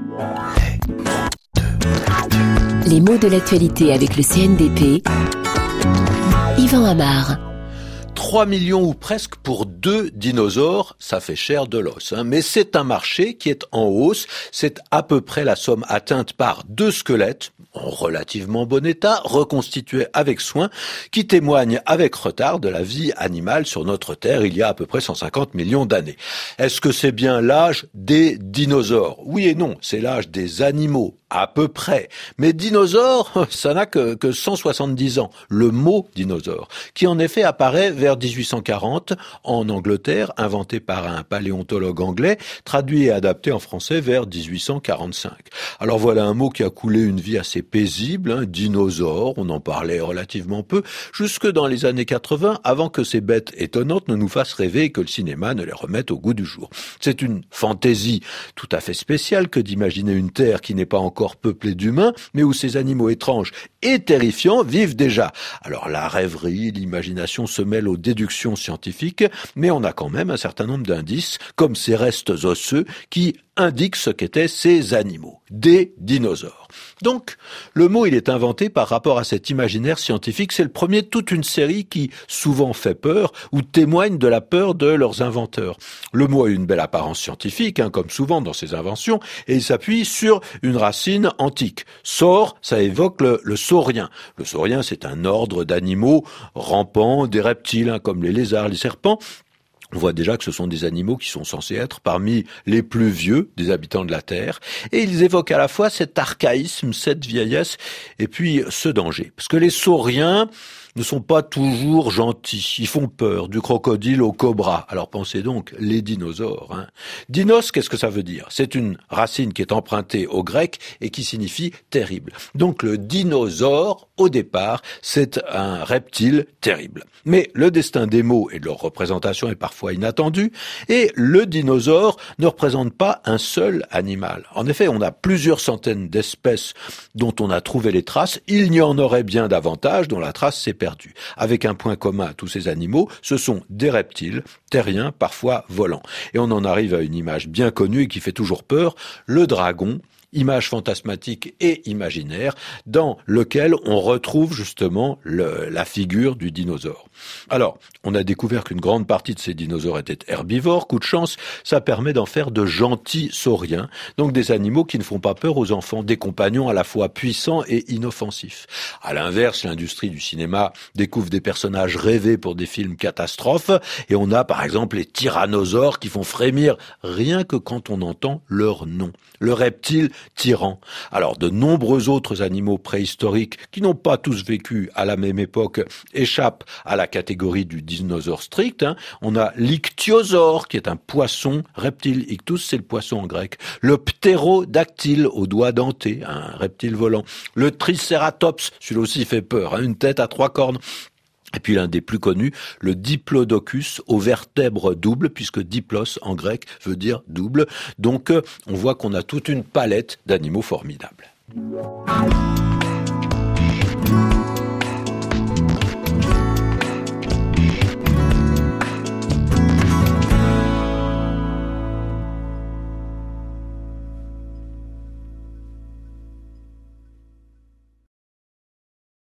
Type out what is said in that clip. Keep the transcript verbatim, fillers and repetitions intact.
Les mots de l'actualité avec le C N D P. Yvan Amar. trois millions ou presque pour deux dinosaures, ça fait cher de l'os. Hein. Mais c'est un marché qui est en hausse. C'est à peu près la somme atteinte par deux squelettes, en relativement bon état, reconstitués avec soin, qui témoignent avec retard de la vie animale sur notre Terre il y a à peu près cent cinquante millions d'années. Est-ce que c'est bien l'âge des dinosaures ? Oui et non, c'est l'âge des animaux. À peu près. Mais dinosaure, ça n'a que, que cent soixante-dix ans. Le mot dinosaure, qui en effet apparaît vers dix-huit cent quarante en Angleterre, inventé par un paléontologue anglais, traduit et adapté en français vers dix-huit cent quarante-cinq. Alors voilà un mot qui a coulé une vie assez paisible, hein, dinosaure, on en parlait relativement peu, jusque dans les années quatre-vingts, avant que ces bêtes étonnantes ne nous fassent rêver et que le cinéma ne les remette au goût du jour. C'est une fantaisie tout à fait spéciale que d'imaginer une Terre qui n'est pas encore peuplée d'humains, mais où ces animaux étranges et terrifiants vivent déjà. Alors la rêverie, l'imagination se mêlent aux déductions scientifiques, mais on a quand même un certain nombre d'indices, comme ces restes osseux, qui indiquent ce qu'étaient ces animaux, des dinosaures. Donc, le mot, il est inventé par rapport à cet imaginaire scientifique. C'est le premier de toute une série qui souvent fait peur ou témoigne de la peur de leurs inventeurs. Le mot a une belle apparence scientifique, hein, comme souvent dans ses inventions, et il s'appuie sur une racine antique. Saur, ça évoque le, le saurien. Le saurien, c'est un ordre d'animaux rampants, des reptiles, hein, comme les lézards, les serpents. On voit déjà que ce sont des animaux qui sont censés être parmi les plus vieux des habitants de la Terre. Et ils évoquent à la fois cet archaïsme, cette vieillesse, et puis ce danger. Parce que les sauriens ne sont pas toujours gentils. Ils font peur, du crocodile au cobra. Alors pensez donc, les dinosaures. Hein. Dinos, qu'est-ce que ça veut dire ? C'est une racine qui est empruntée au grec et qui signifie terrible. Donc le dinosaure, au départ, c'est un reptile terrible. Mais le destin des mots et de leur représentation est parfois inattendu, et le dinosaure ne représente pas un seul animal. En effet, on a plusieurs centaines d'espèces dont on a trouvé les traces. Il y en aurait bien davantage dont la trace s'est perdue. Avec un point commun à tous ces animaux, ce sont des reptiles, terriens, parfois volants. Et on en arrive à une image bien connue et qui fait toujours peur, le dragon, image fantasmatique et imaginaire, dans lequel on retrouve justement le, la figure du dinosaure. Alors, on a découvert qu'une grande partie de ces dinosaures étaient herbivores. Coup de chance, ça permet d'en faire de gentils sauriens, donc des animaux qui ne font pas peur aux enfants, des compagnons à la fois puissants et inoffensifs. À l'inverse, l'industrie du cinéma découvre des personnages rêvés pour des films catastrophes, et on a par exemple les tyrannosaures qui font frémir rien que quand on entend leur nom. Le reptile tyran. Alors, de nombreux autres animaux préhistoriques qui n'ont pas tous vécu à la même époque échappent à la catégorie du dinosaure strict. Hein. On a l'ichthyosaure, qui est un poisson reptile. Ichthus, c'est le poisson en grec. Le ptérodactyle, aux doigts dentés, un reptile volant. Le tricératops, celui-là aussi fait peur, hein, une tête à trois cornes. Et puis l'un des plus connus, le diplodocus, aux vertèbres doubles, puisque diplos en grec veut dire double. Donc on voit qu'on a toute une palette d'animaux formidables.